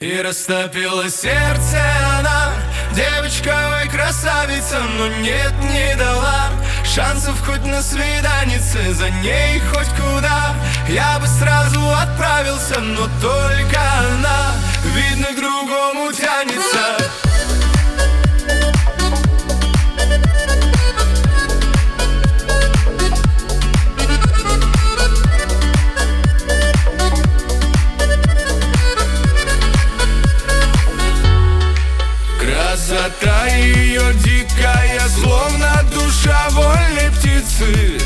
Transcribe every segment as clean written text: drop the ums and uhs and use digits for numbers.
И растопила сердце она, девочка, ой, красавица, но нет, не дала шансов хоть на свиданице, за ней хоть куда. Я бы сразу отправился, но только она, видно, к другому тянется. Красота ее дикая, словно душа вольной птицы.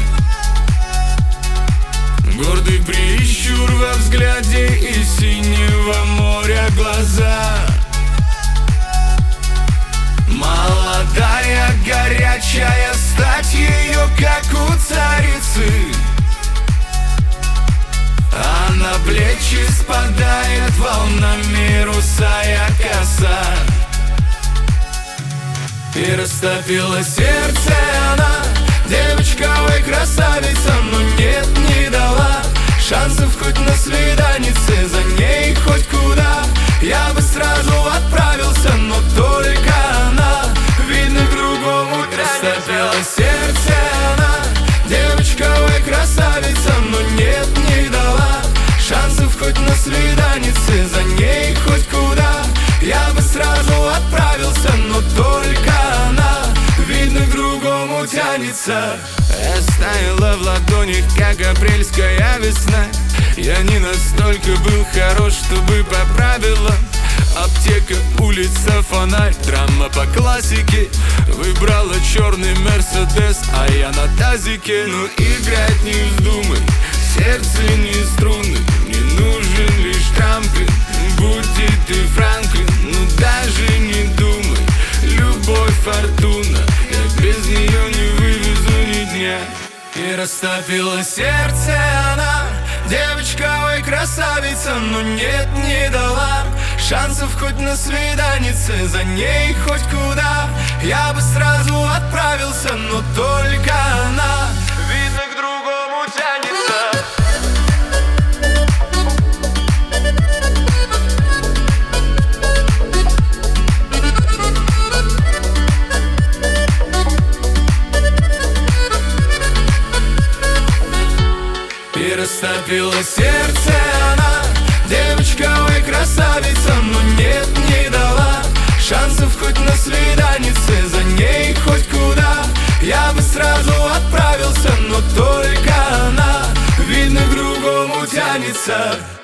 Гордый прищур во взгляде и синего моря глаза. Молодая, горячая, стать ее, как у царицы. А на плечи спадает волнами русая коса. И растопила сердце она, девочка, ой, красавица, но нет, не дала шансов хоть на свиданице, за ней хоть куда. Я бы сразу отправился, но только она, видно, к другому тянется. Растопила сердце она, девочка, ой, красавица, но нет, не дала шансов хоть на свиданице, за ней хоть куда. Я бы сразу отправился, но только она, видно, к другому тянется. Растаяла в ладонях, как апрельская весна. Я не настолько был хорош, чтобы по правилам. Аптека, улица, фонарь, драма по классике. Выбрала черный Мерседес, а я на тазике. Ну играть не вздумай, сердце не струны. Мне нужен лишь трамплин, будь ты Франклин. Ну даже не думай, любовь фортуна, я без нее не вывезу ни дня. И растопила сердце она, девочка, ой, красавица, но нет, не дала шансов хоть на свиданице, за ней хоть куда. Я бы сразу отправился, но только она, видно, к другому тянется. И растопила сердце она, девочка, ой, красавица, но нет, не дала шансов хоть на свиданице, за ней хоть куда. Я бы сразу отправился, но только она, видно, к другому тянется.